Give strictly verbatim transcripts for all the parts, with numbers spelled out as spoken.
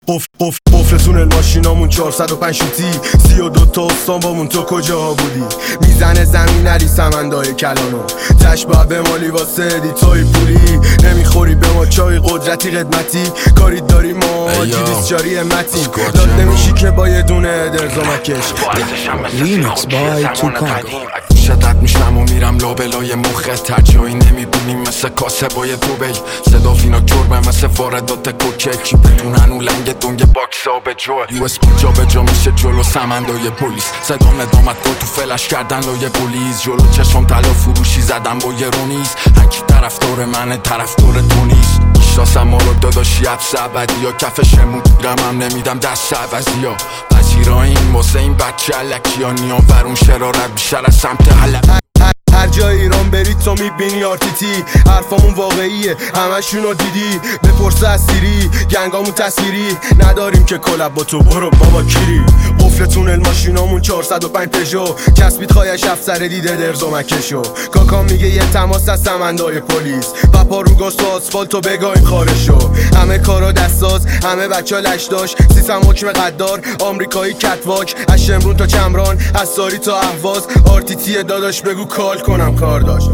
قفلتون الماشینامون چهارصد و پنج شوتی سی و دو تا استان بامون تو کجاها بودی؟ میزنه زمین علی سمندای کلانو تش باید به مالی واسه دیتای پولی نمیخوری به ما چای قدرتی قدمتی کاری داری ما جی بیسچاری همتی داد نمیشی که با یه دونه درزامکش ریمیکس بای توکاگو شدت میشنم و میرم لابلای مخت ترجایی نمیبینیم مثل کاسه بای دوبی صدا فینا کربه مثل واردات کوکه کی بدونن اون لنگ دنگ باکس ها به جا یو اس جا به جا میشه جلو سمندای پلیس صدا ندامت با تو فلش کردن لای پلیس جلو چشم طلا فروشی زدم با یه رونیز هرکی طرفدار منه طرفدار تو نیست میشناسم ما رو داداشی حبس ابدی یا کفشمون گیرم هم نمیدم دست عوضی ها پذیرا این واسه این بچه علکی ها نیان ورون شرارت بیشتر از سمت حلب هر جای ایران برید تو میبینی آرتیتی حرفامون واقعیه همشونو دیدی بپرسه از سیری گنگامون تصویری نداریم که کلب با تو برو بابا کیری قفلتون الماشینامون چهارصد و پنج پژو چسبید خواهش افسر دیده درزمکشو کاکا میگه یه تماس از سمندای پلیس و پاروگاز تو آسفالتو بگایم خارشو همه کارا دستاز همه بچه ها لش داشت سیستم حکم قدار آمریکایی کتواک از شمرون تا چمران از ساری تا اهواز آرتیتی داداش بگو کال کنم کار داشت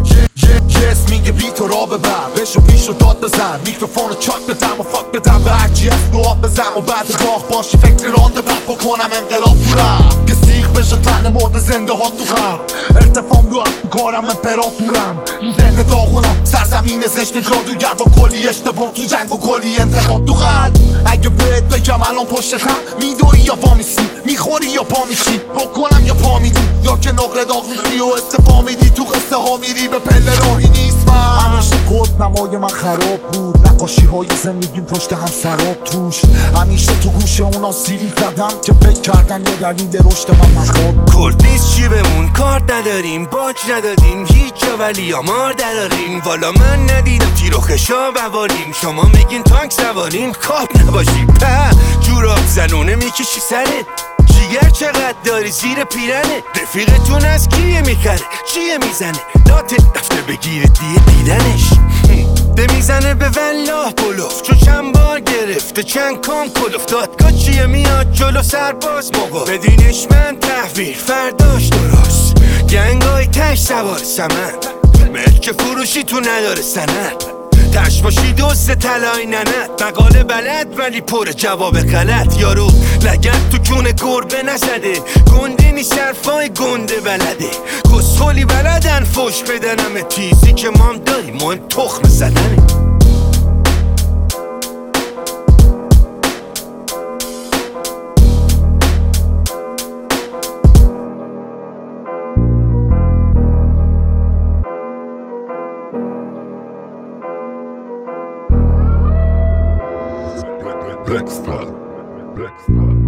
یس میگه بی تو را ببر بشو پیش رو داد بزن میکروفون رو چاک بدم و فاک بدم به هرچی هست رو آب بزن و بعد راه باشی فکر رانده بر بکنم انقلاب برم که سیخ بشه تن مرد زنده ها تو غم ارتفام رو اب کارم امپراتورم زنده داغونم سرزمین زشت جادوگر با کلی اشتباه تو جنگ و کلی انتقاد تو قلب اگه بهت بگم الان پشت خم میدوی یا پا میسی میخوری یا پا میشی بکنم یا پا میدی یا که نقره داغ میشی و استفا میدی تو قصه ها میری به پله راهی نیست من همیشه کد نمای من خراب بود نقاشی های زندگیم پشت هم سراب توش همیشه تو گوشه اونا سیری زدم که فکر کردن یه دلیل رشد من مخواب کرد نیست چی بمون کار نداریم باج ندادیم هیچ جا ولی آمار دراریم والا من ندیدم تیر و خشا بواریم شما میگین تانک سواریم کاب نباشیم په جوراب زنونه میکشی سرت جیگر چقدر داری زیر پیرنه رفیقتون از کیه میخره چیه میزنه داته رفته بگیره دیه دیدنش ده میزنه به والله بلوف چون چند بار گرفته چند کام کلوف دادگاه چیه میاد جلو سرباز موقع بدینش من تحویل فرداش درست گنگای تش سوار سمن ملک فروشی تو نداره سند تش باشی دوست طلای ننت مقاله بلد ولی پر جواب غلط یارو لگت تو کونه گربه نزده گنده نیست حرفای گنده بلده کسخولی بلدن فوش بدنم تیزی که مام داری مهم تخم زدنه Black Star, Black Star.